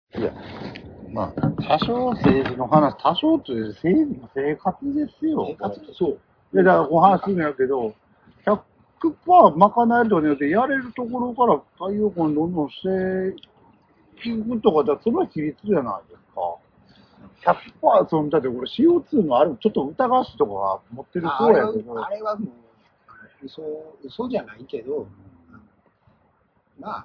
いや、まあ、多少政治の話、多少という政治の生活ですよ。 生活そう。 いや、だからお話するんやけど、100%賄えるとかによってやれるところから太陽光にどんどんしていくとか、だそれは比率じゃないですか。100%その、だってこれ CO2 のあるちょっと疑わしいとこは持ってるそうやけど。 あれはもう、嘘じゃないけど、ま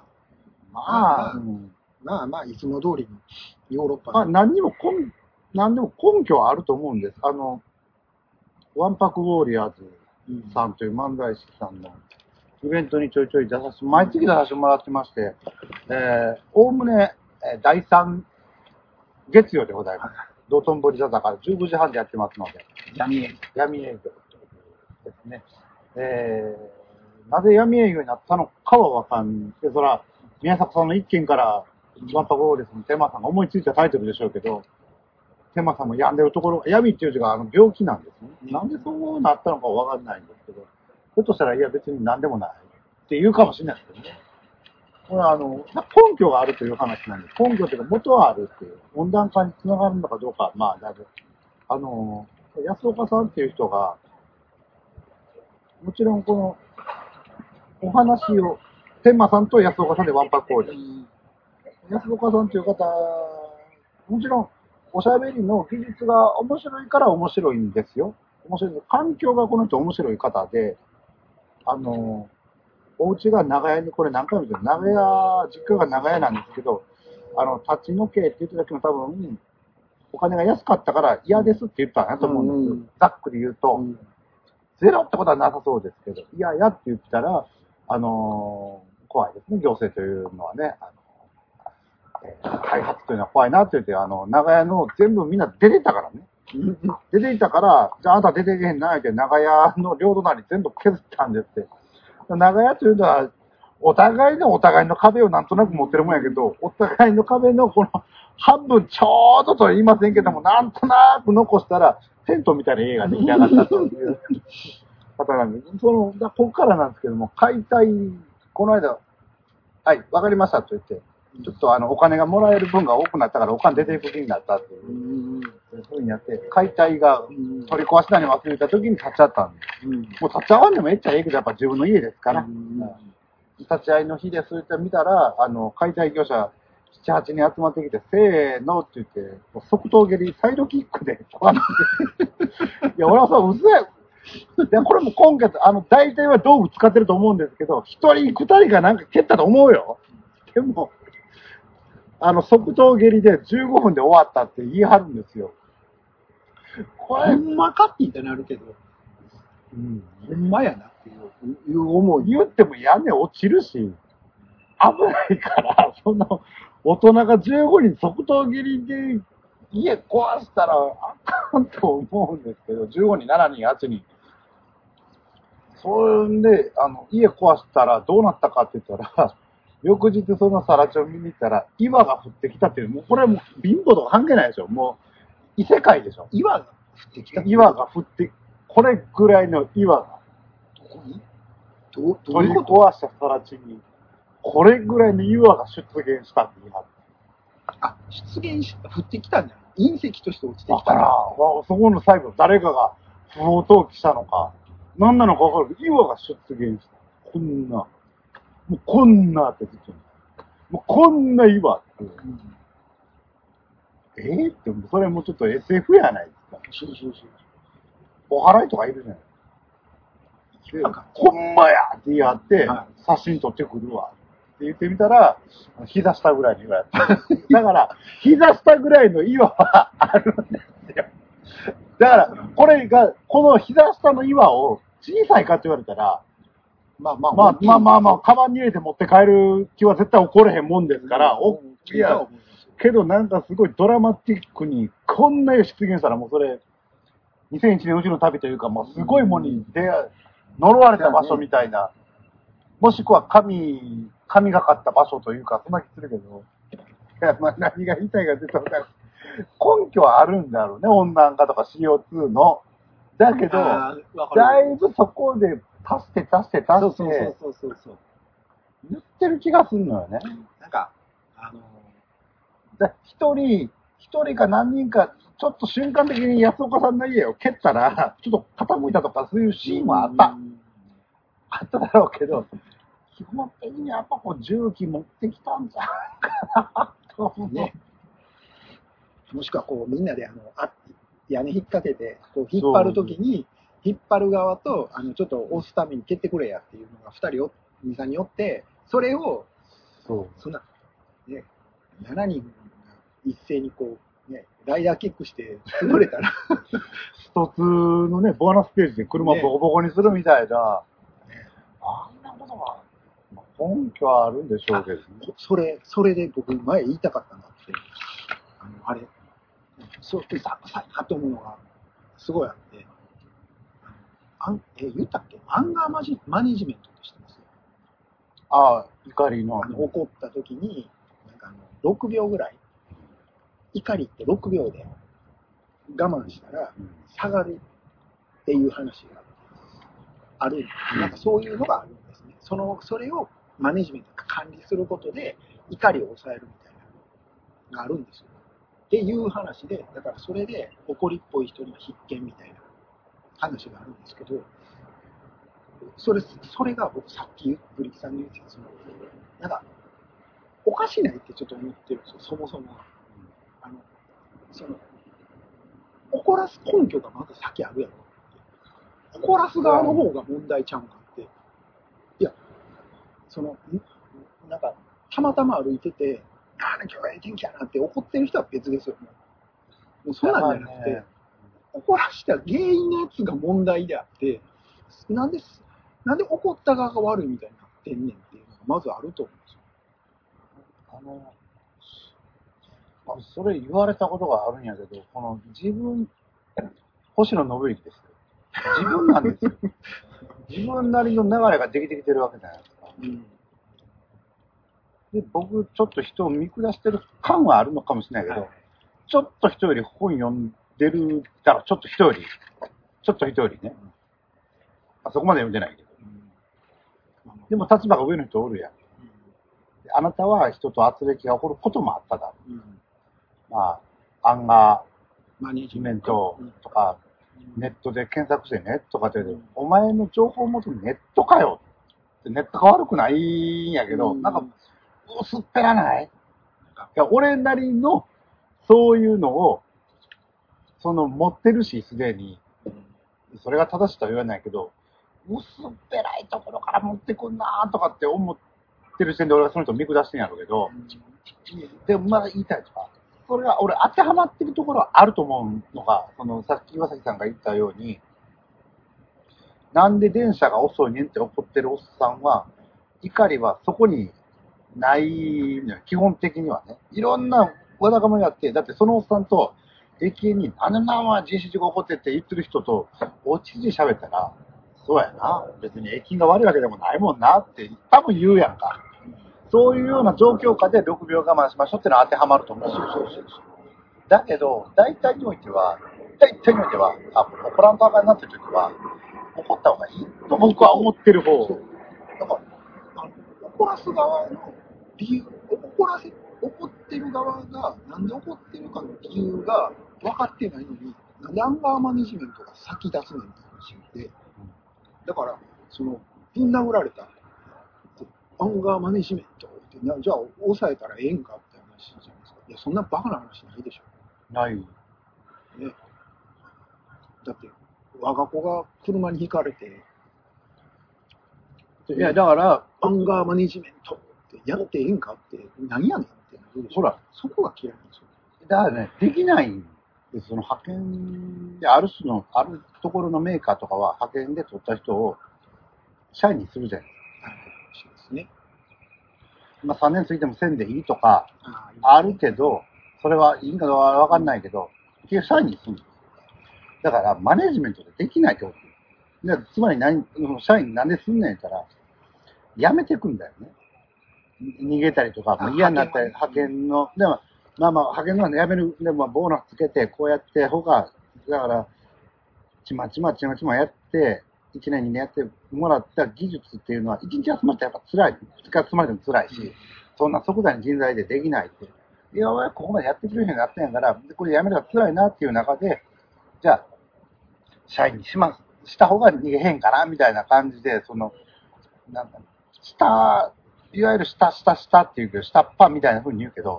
あ、いつも通りのヨーロッパの。 何でも根拠はあると思うんです。ワンパクウォーリアーズさんという漫才師さんのイベントにちょいちょい毎月出させてもらってまして、おおむね第3月曜でございます。道頓堀座坂15時半でやってますので。 闇営業ですね。なぜ闇営業になったのかはわかんない。そら、宮迫さんの一件からワンパクウォーリアーズのテーマさんが思いついたタイトルでしょうけど、テマさんも病んでるところ、闇っていう字が病気なんですね。なんでそうなったのかわかんないんですけど、ひょっとしたら、いや別に何でもないって言うかもしれないですけどね。これは根拠があるという話なんです。根拠というか元はあるっていう。温暖化につながるのかどうか、まあ、だいぶ。安岡さんっていう人が、もちろんこの、お話を、天馬さんと安岡さんでワンパクコール。安岡さんという方、もちろん、おしゃべりの技術が面白いから面白いんですよ。面白い。環境がこの人面白い方で、お家が長屋に、これ何回も言ってる、実家が長屋なんですけど、立ち退けって言ってた時も多分、お金が安かったから嫌ですって言ったんやと思うんです。ざっくり言うと、ゼロってことはなさそうですけど、嫌やって言ったら、怖いですね、行政というのはね。開発というのは怖いなって言って、長屋の全部みんな出ていったからね。出ていったから、じゃああんた出てけへんなって、長屋の両隣全部削ったんですって。長屋というのは、お互いの壁をなんとなく持ってるもんやけど、お互いの壁のこの半分ちょうどとは言いませんけども、なんとなく残したら、テントみたいな家が出来上がったという方なんです。ここからなんですけども、解体、この間、はい、わかりましたと言って、ちょっとお金がもらえる分が多くなったからお金出ていく気になったっていう、そういう風にやって、解体が取り壊しなに忘れた時に立っちゃったんです。もう立っちゃわんでもええっちゃええけど、やっぱ自分の家ですから。立ち会いの日でそういった見たら、解体業者7、8人集まってきて、せーのって言って、即答蹴り、サイドキックで、こうやって。いや、俺はさ、うそや。で、これも今月、大体は道具使ってると思うんですけど、一人二人がなんか蹴ったと思うよ。でも、即答蹴りで15分で終わったって言い張るんですよ。 これ、ほんまかって言ってなるけど、ほんまやなっていう思い。 言っても屋根落ちるし、危ないから、大人が15人即答蹴りで家壊したらあかんと思うんですけど、15人、7人、8人。そんで、家壊したらどうなったかって言ったら、翌日その更地を見に行ったら、岩が降ってきたっていう、もうこれはもう貧乏とか関係ないでしょ。もう、異世界でしょ。 岩が降ってきた。 岩が降って、これぐらいの岩が、 どこに取り壊した更地に、これぐらいの岩が出現したって言い張って。 あ、出現した、降ってきたんじゃない？隕石として落ちてきた。 だから、そこの最後、誰かが不法投棄したのか、何なのか分かるけど、岩が出現した。こんな。もうこんなってずっと。もうこんな岩って。って、それもちょっと SF やないですか。 そう。 お祓いとかいるじゃないですか。ほんまやって言い張って、写真撮ってくるわ。って言ってみたら、膝下ぐらいの岩やった。だから、膝下ぐらいの岩はあるんですよ。だから、この膝下の岩を小さいかって言われたら、まあ、カバンに入れて持って帰る気は絶対起これへんもんですから、いや、けどなんかすごいドラマティックに、こんな出現したらもうそれ、2001年宇宙の旅というか、もうすごいものに呪われた場所みたいな、もしくは神がかった場所というか、そんな気するけど、いや、まあ何が言いたいかって言ったら、根拠はあるんだろうね、温暖化とか CO2 の。だけど、だいぶそこで足して、 そう。 言ってる気がするのよね。 なんか、 一人か何人か、ちょっと瞬間的に安岡さんの家を蹴ったら、ちょっと傾いたとかそういうシーンはあった。あっただろうけど、基本的にやっぱこう重機持ってきたんじゃんかなと思う。ね。 もしくはこうみんなで屋根引っ掛けて、こう引っ張るときに、引っ張る側と、ちょっと押すために蹴ってくれやっていうのが2人によって、それを、そんな、ね、7人が一斉にこう、ね、ライダーキックして潰れたら。 一つのね、ボーナスページで車ボコボコにするみたいな、ね、あんなことが、根拠はあるんでしょうけどね。 それで僕前言いたかったなって、あれ、そうってさなと思うのがすごいあって、言ったっけ？アンガーマネジメントって知ってます？ ああ、怒りの。 怒った時に、なんか6秒ぐらい、怒りって6秒で我慢したら下がるっていう話がある。なんかそういうのがあるんですね。それをマネジメントが管理することで怒りを抑えるみたいなのがあるんですよ。っていう話で、だからそれで怒りっぽい人には必見みたいな話があるんですけど、それが僕さっきブリキさんに言ってた、なんか、おかしないってちょっと思ってるんですよ、そもそも。怒らす根拠がまず先あるやろって。怒らす側の方が問題ちゃうんかって。いや、なんか、たまたま歩いてて、今日は天気やなって怒ってる人は別ですよ。もうそんなんじゃなくて、怒らした原因のやつが問題であって、なんで怒った側が悪いみたいになってんねんっていうのがまずあると思うんですよ。それ言われたことがあるんやけど、星野信之ですよ。自分なんですよ。自分なりの流れができてきてるわけじゃないですか。で、僕、ちょっと人を見下してる感はあるのかもしれないけど、ちょっと人より本読んでるだろ、ちょっと人よりね。そこまで読んでないけど。でも立場が上の人おるやん。あなたは人と圧力が起こることもあっただろう。まあ、アンガーマネジメントとか、ネットで検索してネットかって言うと、お前の情報を持つネットかよってネットが悪くないんやけど、なんか、薄っぺらない？いや、俺なりの、そういうのを、持ってるし、すでに。それが正しいとは言わないけど、薄っぺらいところから持ってくんなーとかって思ってる時点で俺はその人を見下してんやろうけど、でもまだ言いたいとか、それが俺当てはまってるところはあると思うのが、さっき岩崎さんが言ったように、なんで電車が遅いねんって怒ってるおっさんは、怒りはそこにないのよ、基本的にはね。いろんなわだかまりがあって、だってそのおっさんと、駅員に、あのまま人種事故起こってって言ってる人と、落ち着いて喋ったら、そうやな、別に駅員が悪いわけでもないもんなって多分言うやんか。そういうような状況下で6秒我慢しましょうってのは当てはまると思う。だけど、大体においては、怒らんとあかんなっていう時は、怒った方がいいと僕は思ってる方。 だから、怒らす側の理由、怒ってる側がなんで怒ってるかの理由が分かってないのに、なんでアンガーマネジメントが先出すねんって話で、だから、ぶん殴られた。アンガーマネジメントって、じゃあ抑えたらええんかって話じゃないですか。いや、そんなバカな話ないでしょ。 ない。 ね。だって、我が子が車にひかれて、 いや、だから、 アンガーマネジメントってやってええんかって、何やねんってなるでしょ。 ほら、 そこが嫌いなんですよ。 だからね、できないんです。派遣で、あるところのメーカーとかは派遣で取った人を社員にするじゃないですか。 そうですね。 まあ3年ついてもせんでいいとか、あるけど、それはいいかどうかわかんないけど、結局社員にするんです。だから、マネジメントでできないってことで、つまり社員なんですんねんったら、辞めてくんだよね。逃げたりとか、もう嫌になったり、派遣の、でも、派遣の辞める、でも、ボーナスつけて、こうやって、だから、ちまちまやって、1年2年やってもらった技術っていうのは、1日集まってやっぱ辛い。2日集まっても辛いし、そんな即座に人材でできないって。 いや、俺ここまでやってくれるようになったんやから、これやめるのが辛いなっていう中で、じゃあ、社員にした方が逃げへんかなみたいな感じで、なんか、いわゆる下っていうけど、下っ端みたいな風に言うけど、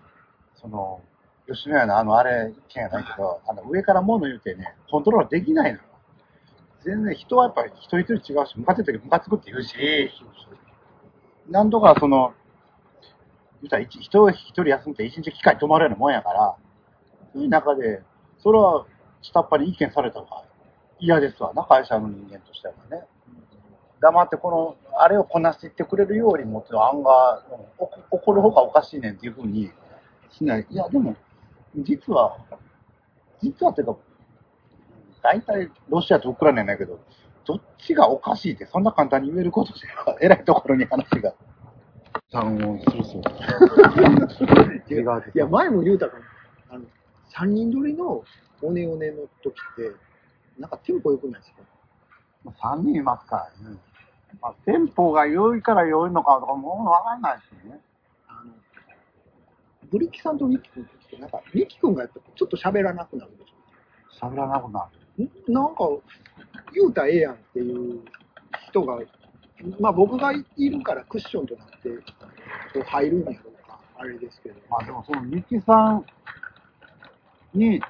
吉野家のあれ、一見やないけど、上から物言うてね、コントロールできないのよ。全然人はやっぱり一人一人違うし、ムカついてる時ムカつくって言うし、なんとか言ったら一人休んで一日機械止まるようなもんやから、そういう中で、それは下っ端に意見された方が嫌ですわな、会社の人間としてはね。黙ってあれをこなしていってくれるようにもって案が、怒る方がおかしいねんっていう風にしない。いや、でも、実はっていうか、大体ロシアとウクライナなんやけど、どっちがおかしいってそんな簡単に言えることじゃ、偉いところに話が。そう。 いや、前も言うたから、3人撮りのオネオネの時って、なんかテンポ良くないですか ？3人いますからね。まあ、テンポが良いから良いのかとかもうわかんないですよね。 ブリキさんとミキ君ってなんか、ミキ君がやっぱちょっと喋らなくなるでしょ。喋らなくなる。 なんか、言うたらええやんっていう人が、まあ僕がいるからクッションとなってこう入るんやろうか、あれですけど。 まあでもミキさんに、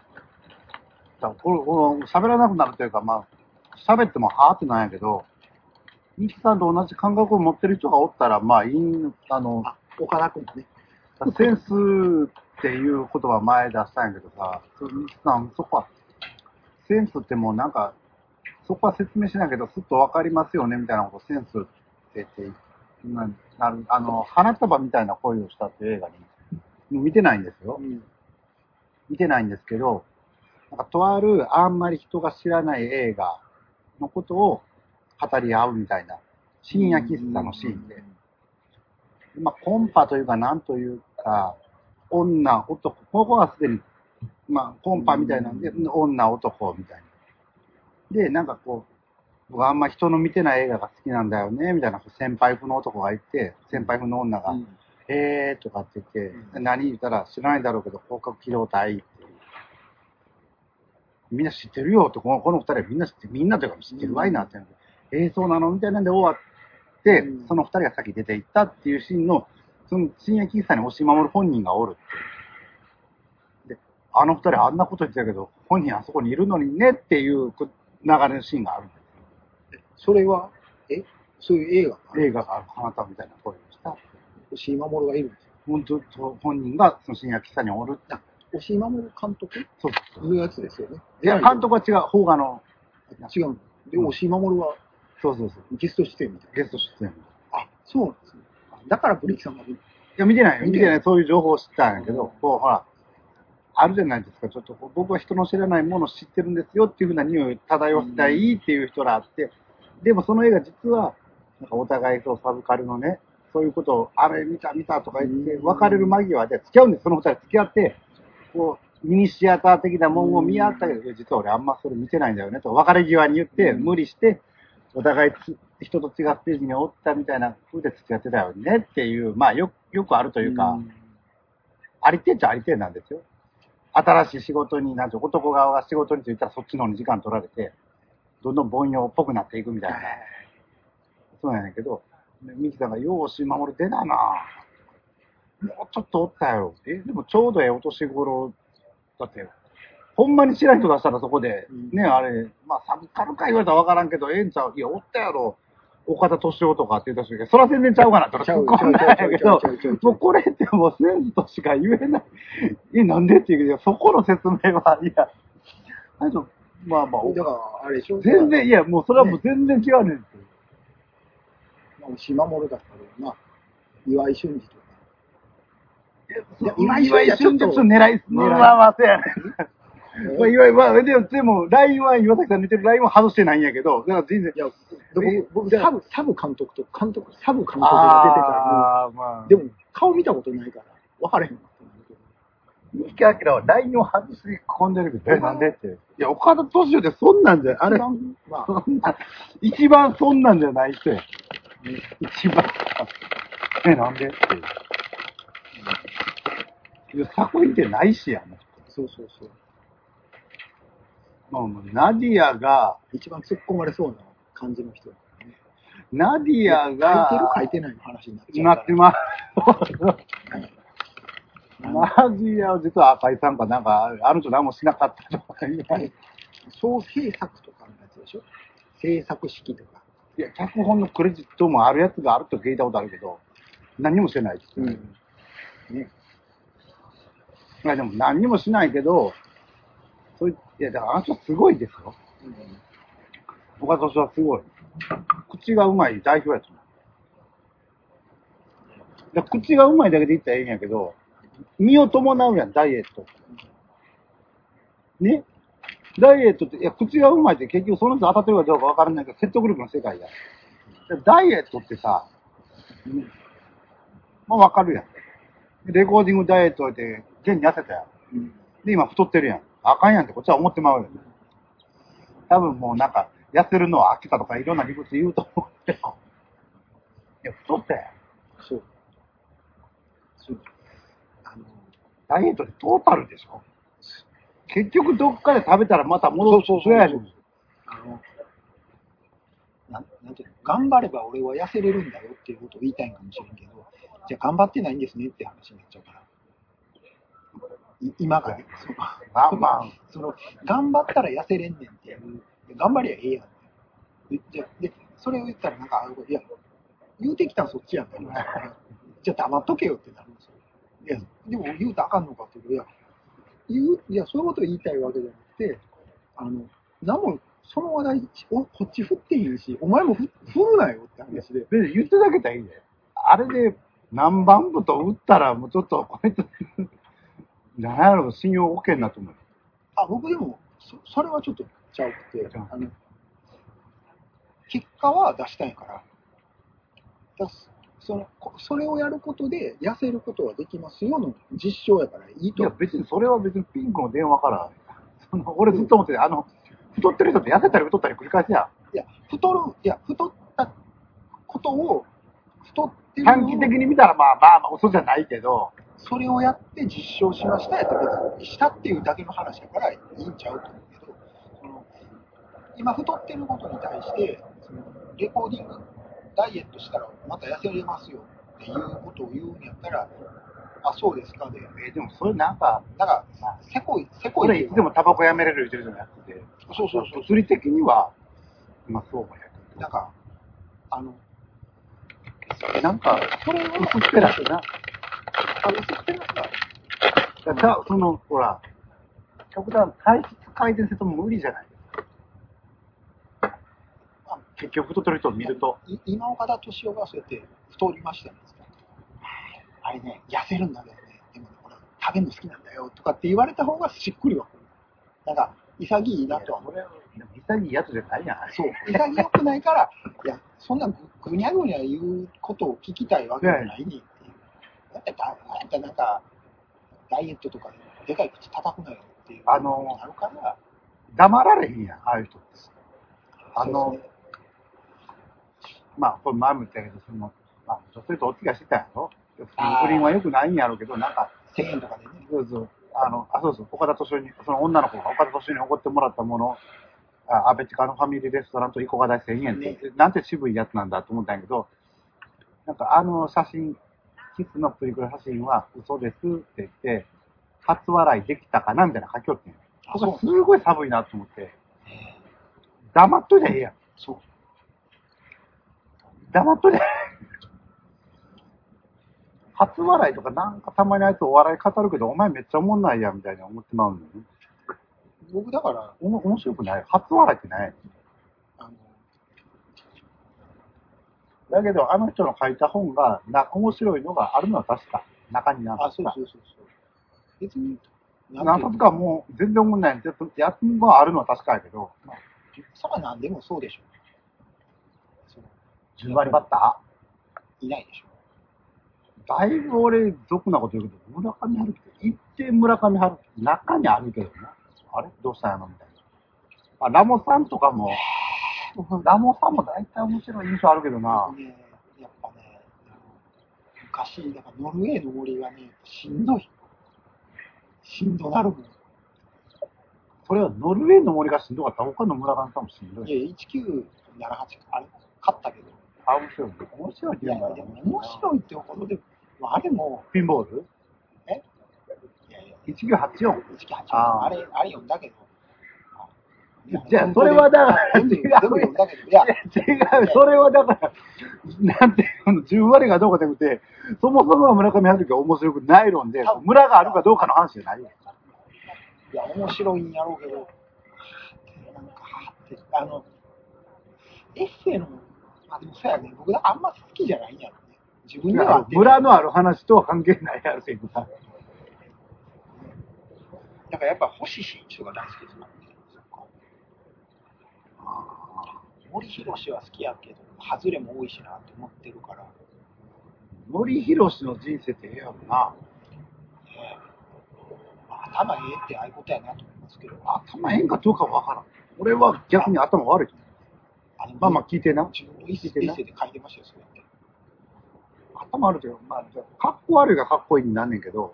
喋らなくなるというか、まあ、喋ってもはーってなんやけど、ミキさんと同じ感覚を持ってる人がおったら、まあいい、 岡田君もね。 センスっていう言葉前出したんやけどさ、ミキさん、そこは、センスってもうなんか、そこは説明しないけど、すっとわかりますよね、みたいなことセンスって言って、花束みたいな恋をしたっていう映画に、見てないんですよ。見てないんですけど、なんかとあるあんまり人が知らない映画のことを語り合うみたいな深夜喫茶のシーンで、まあコンパというかなんというか、女、男、ここはすでに、まあコンパみたいなんで、女、男みたいな。で、なんか僕あんま人の見てない映画が好きなんだよね、みたいな先輩風の男がいて、先輩風の女が、とかって言って、何言ったら知らないだろうけど、広角機動隊っていう。みんな知ってるよって、この二人はみんな知ってる、みんなというか知ってるわいなって。そうなのみたいなんで終わって、その二人が先出て行ったっていうシーンの、その深夜喫茶に押し守る本人がおるって。で、あの二人あんなこと言ってたけど、本人あそこにいるのにねっていう流れのシーンがあるんですよ。 それは、そういう映画がある、花束みたいな声をした。 押井守がいるんですよ。 本当、本人がその深夜喫茶におるって。 押井守監督そういうやつですよね。 いや、監督は違う、邦画の。 違う。で、押井守は、 そう。 ゲスト出演みたいな。 ゲスト出演。 あ、そうなんですね。だからブリキさんが見る。 いや、見てない。そういう情報を知ったんやけど、ほら、あるじゃないですか。ちょっと僕は人の知らないものを知ってるんですよっていうふうな匂いを漂わせたいっていう人らあって、でもその映画実は、なんかお互いサブカルのね、そういうことを、あれ見たとか言って、別れる間際で付き合うんです。その二人付き合って、ミニシアター的なもんを見合ったけど、実は俺あんまそれ見てないんだよねと、別れ際に言って、無理して、お互い人と違うステージにおったみたいな風で付き合ってたよねっていう、まあよくあるというか、ありてえっちゃありてえなんですよ。新しい仕事に、なんて男側が仕事に就いたらそっちの方に時間取られて、どんどん凡庸っぽくなっていくみたいな。そうなんやけど、ミキさんがようし守る出たなもうちょっとおったよ。でもちょうどお年頃、だって、ほんまに知らん人出したらそこで、ね、あれ、まあサブカルか言われたらわからんけど、ええんちゃういや、おったやろ。岡田敏夫とかって言った人が、そら全然ちゃうかなって突っ込んだんやけど、もうこれってもうセンスとしか言えない。なんでっていうけど、そこの説明は、いや、まあ、 だからあれでしょ全然、いや、もうそれはもう全然違うねんですよ。 島守だったら、岩井俊二とか。 岩井俊二ちょっと狙い、まあ、そうやねん。でも、LINE は岩崎さん見てる LINE は外してないんやけど、だから全然。いや、 僕、サブ監督とサブ監督が出てたら、でも、顔見たことないから、分からへん。 三木明は LINE を外し込んでるけど、なんでって。いや、岡田敏夫ってそんなんじゃ、あれ、一番そんなんじゃない人や。一番。なんでって。 作品ってないしやもん。 そうそうそう。 もうナディアが、 一番突っ込まれそうな感じの人だからね。 ナディアが、 書いてる書いてないの話になっちゃうから。 なってます。ナディアは実は赤井さんかなんか、あの人何もしなかったとか言う。 総制作とかのやつでしょ。制作式とか。 いや、脚本のクレジットもあるやつがあると聞いたことあるけど、何もしてないです。ね。いや、でも何にもしないけど、そういや、だからあの人すごいですよ。岡田はすごい。口がうまい代表やと思う。だ口がうまいだけで言ったらええんやけど、身を伴うやん、ダイエット。ね。ダイエットって、いや、口がうまいって結局その人当たってるかどうかわからないけど、説得力の世界や。ダイエットってさ、まあわかるやん。レコーディングダイエットって、現に痩せたやん。で、今太ってるやん。あかんやんってこっちは思ってまうよ。多分もうなんか、痩せるのは飽きたとかいろんな理屈言うと思うけど。いや、太ったやん。そう。ダイエットってトータルでしょ。結局どっかで食べたらまた戻る。そうやねん。 なんていうの、頑張れば俺は痩せれるんだよっていうことを言いたいんかもしれんけど、じゃあ頑張ってないんですねって話になっちゃうから。今がね、その頑張ったら痩せれんねんっていう、頑張りゃええやん。で、それを言ったらなんか、いや、言うてきたらそっちやんって言うんですよね。じゃあ黙っとけよってなるんですよ。いや、でも言うたらあかんのかっていうと、いや、そういうことを言いたいわけじゃなくて、何も、その話題をこっち振っていいし、お前も振るなよって話で。 で、言ってだけたらいいんだよ。あれで何番部と打ったらもうちょっと、こいつ、なんやろ、信用 OK になと思う。 僕でも、それはちょっとちゃうくて、結果は出したいから、それをやることで痩せることはできますよの実証やからいいと。 いや、別にそれは別にピンクの電話から、俺ずっと思ってて、太ってる人って痩せたり太ったり繰り返すやん。 いや、太ったことを、太ってる。 短期的に見たらまあ嘘じゃないけど、 それをやって実証しましたやったら別にしたっていうだけの話だからいいんちゃうと思うけど、今太ってることに対して、レコーディング、ダイエットしたらまた痩せれますよっていうことを言うんやったら、あ、そうですかで。 でもそれなんか、 せこい。 俺いつでもタバコやめれる言ってるじゃなくて、 そう。 物理的には、まあそうかやけど。 なんか、 なんか、それは薄っぺらいな。 薄っぺらさ。 ほら、極端、体質改善すると無理じゃないですか。結局太ってる人を見ると。 今岡田敏夫がそうやって太りましたね。あれね、痩せるんだけどね、でもね、これ食べるの好きなんだよとかって言われた方がしっくりはくる。なんか、潔いなとは思う。 潔いやつじゃないやん。 そう。潔くないから、いや、そんなぐにゃぐにゃ言うことを聞きたいわけじゃないにっていう。だってなんか、ダイエットとかでかい口叩くなよっていう。なるから。 黙られへんやん、ああいう人って。まあ、これ前も言ったけど、女性とお付き合いしてたんやろ。不倫は良くないんやろうけど、なんか、 1000円とかでね。 そうそう。岡田敏夫に、その女の子が岡田敏夫におごってもらったもの、アベチカのファミリーレストランと1個が代1000円って、ね、なんて渋いやつなんだと思ったんやけど、なんか写真、キスのプリクラ写真は嘘ですって言って、初笑いできたかなみたいな書きよってん。僕はすごい寒いなと思って、黙っといたらええやん。そう。黙っといたら初笑いとかなんかたまにあいつお笑い語るけど、お前めっちゃおもんないやんみたいに思ってまうんだよね。 僕だから、 面白くない。初笑いってない。だけど、あの人の書いた本が面白いのがあるのは確か。中になんか。 そう。別に。 何冊かもう全然思んないやつがあるのは確かやけど。 それは何でもそうでしょ。 10割バッターいないでしょ。 だいぶ俺、俗なこと言うけど、村上春樹って一定村上春樹中にあるけどな。あれどうしたんやろみたいな。ラモさんとかも、ラモさんも大体面白い印象あるけどな。 やっぱね、昔、だからノルウェーの森がね、しんどい。 しんどなるもん。 それはノルウェーの森がしんどかったら他の村が多分しんどい。 いや、1978、あれ、勝ったけど。 あ、面白い。面白いっていや、でも面白いってほどで、あれも。 ピンボールいやいや。 1984。 1984。あれ読んだけど。 じゃあ、それはだから、 全部読んだけど、いや。 違う、それはだから、なんていうの、10割がどうかじゃなくて、そもそもは村上春樹が面白くない論で、村があるかどうかの話じゃないよ。 いや、面白いんやろうけど、なんか、エッセイの、まあでもそうやね、僕あんま好きじゃないんやろね。自分では。 村のある話とは関係ないやろ、せいさ。 だからやっぱ星新一とか大好きですもんね。森博は好きやけど、外れも多いしなって思ってるから。 森博の人生ってええやろな。 頭ええってああいうことやなと思いますけど。 頭ええんかどうかわからん。俺は逆に頭悪い。まあまあ聞いてな。 自分のエッセイで書いてましたよ、そうやって。 頭悪いけど、まあ、かっこ悪いがかっこいいになんねんけど、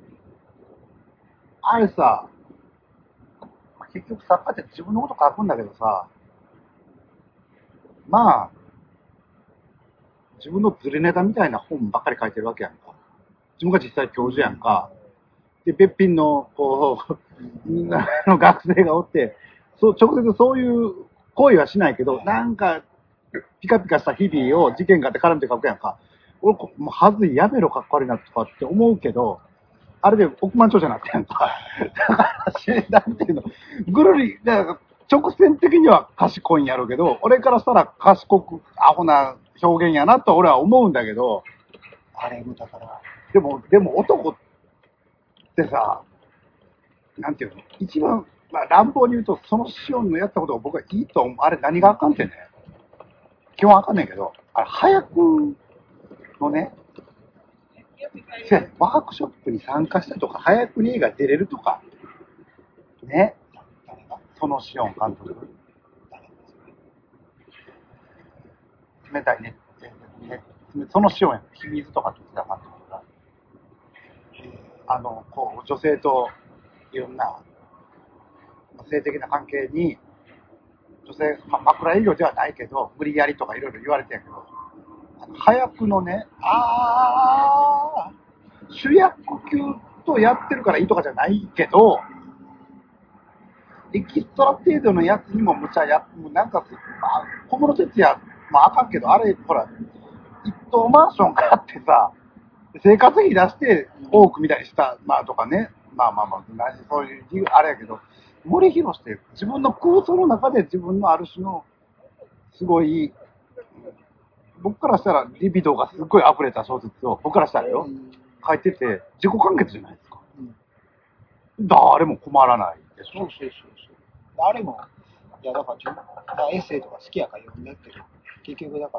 あれさ、結局作家って自分のこと書くんだけどさ、まあ、自分のズレネタみたいな本ばっかり書いてるわけやんか。自分が実際教授やんか。で、別品の、こう、学生がおって、直接そういう行為はしないけど、なんか、ピカピカした日々を事件があって絡めて書くやんか。俺、もうはずい、やめろ、かっこ悪いなとかって思うけど、あれで億万長者になってやんか。だから、なんていうの、ぐるり、直線的には賢いんやろうけど、俺からしたら賢く、アホな表現やなと俺は思うんだけど、 あれだから。 でも男ってさ、なんていうの、一番、まあ、乱暴に言うと、そのシオンのやったことが僕はいいと思う。あれ何があかんってね。基本あかんねんけど、あれ早くのね、ワークショップに参加したとか、早くに映画出れるとか、ね。そのシオン監督。冷たいね。そのシオンや。秘密とかって言ってた監督が。こう、女性といろんな性的な関係に、女性、枕営業ではないけど、無理やりとかいろいろ言われてんけど、早くのね、主役級とやってるからいいとかじゃないけど、エキストラ程度のやつにもむちゃなんか、小室哲哉、まああかんけど、あれ、ほら、一棟マンション買ってさ、生活費出して多く見たりした、まあとかね、まあ、そういう理由あれやけど、森博って自分の空想の中で自分のある種の、すごい、僕からしたらリビドがすごい溢れた小説を、僕からしたらよ、書いてて、自己完結じゃないですか。誰も困らないでしょ。 そう。あれも、いやだからエッセイとか好きやから読んでるけど、結局だから、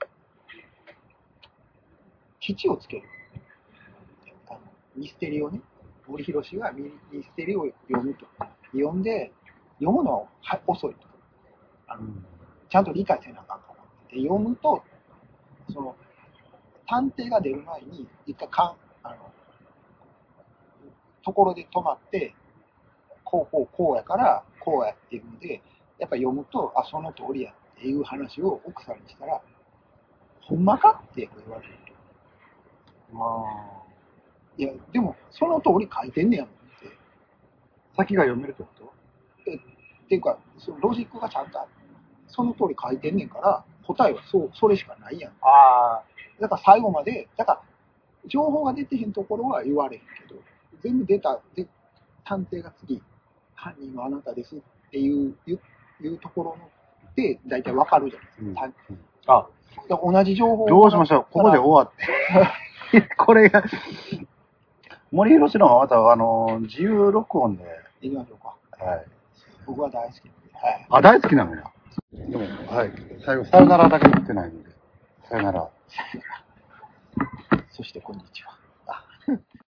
基地をつける。ミステリーをね、森博がミステリーを読むと。読むのは遅いと。ちゃんと理解せなあかんから。で読むと、その、探偵が出る前に、一回ところで止まって、こうやから、こうやっていうので、やっぱ読むと、その通りやっていう話を奥さんにしたら、ほんまかって言われる。いや、でも、その通り書いてんねやもんって。 先が読めるってこと？ っていうか、そのロジックがちゃんとある。その通り書いてんねんから、答えはそれしかないやん。だから最後まで、だから、情報が出てへんところは言われへんけど、全部探偵が次、犯人はあなたですっていうところで、大体わかるじゃないですか。同じ情報どうしましょう、ここで終わって。これが、森博のはまた、自由録音で。 いきましょうか。 はい。 僕は大好きなんで。 はい。大好きなのよ。でも、はい。最後、さよならだけ言ってないので。さよなら。 そして、こんにちは。